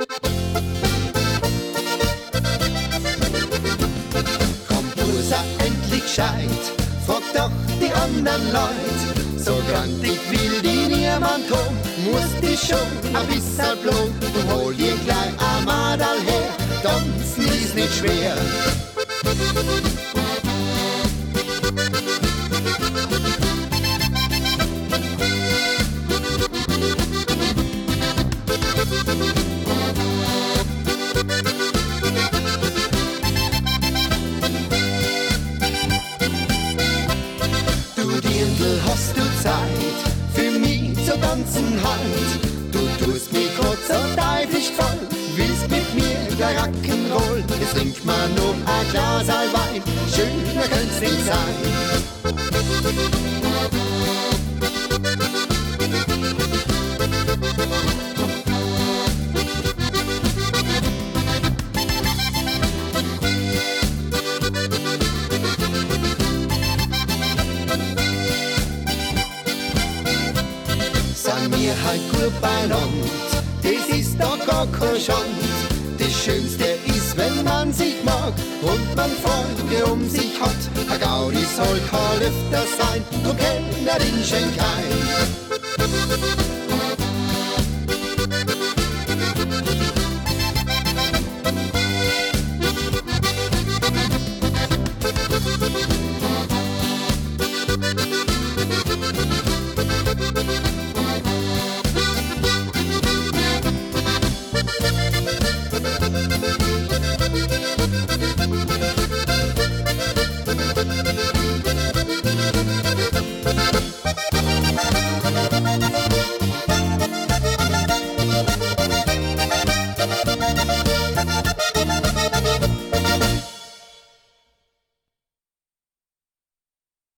Komm, du sei endlich gescheit, frag doch die anderen Leute. So grantig will die niemand haben, musst dich schon ein bisschen bloß. Und hol dir gleich ein Madal her, tanzen ist nicht schwer. Hast du Zeit für mich zur ganzen Halt? Du tust mich grad so teuflisch voll, willst mit mir gleich Rock'n'Roll. Jetzt trink mal noch ein Glas Wein, schöner könnt's nicht sein. Sind wir halt gut beieinander, das ist doch gar kein Schand. Das Schönste ist, wenn man sich mag und man Freunde um sich hat. Ein Gaudi soll kein Lüfter sein, du Kellnerin schenk ein.